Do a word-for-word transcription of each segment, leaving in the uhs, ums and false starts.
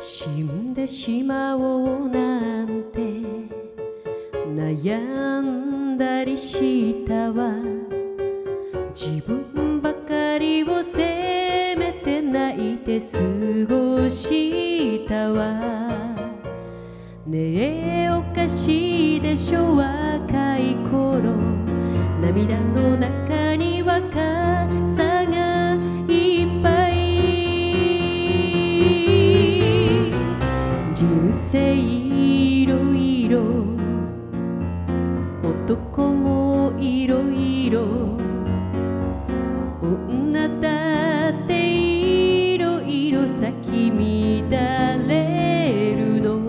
死んでしまおうなんて悩んだりしたわ。自分ばかりを責めて泣いて過ごしたわ。ねえおかしいでしょ若い頃、涙の中には傘がいっぱい。人生いろいろ、男もいろいろ、女だっていろいろ咲き乱れるの。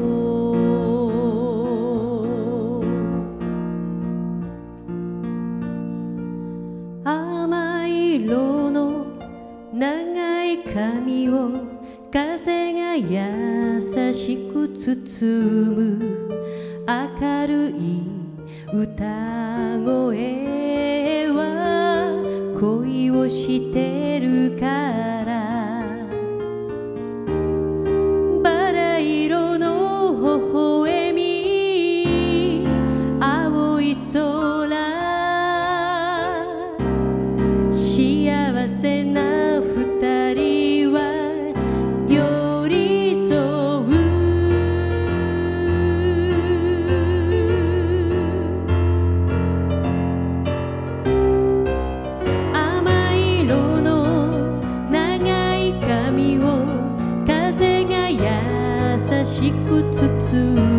甘い色の長い髪を風が優しく包む。明るい歌声は恋をしてるから。バラ色の微笑み、青い空、幸せな二人は寄り添う。甘い色の長い髪を風が優しく包む。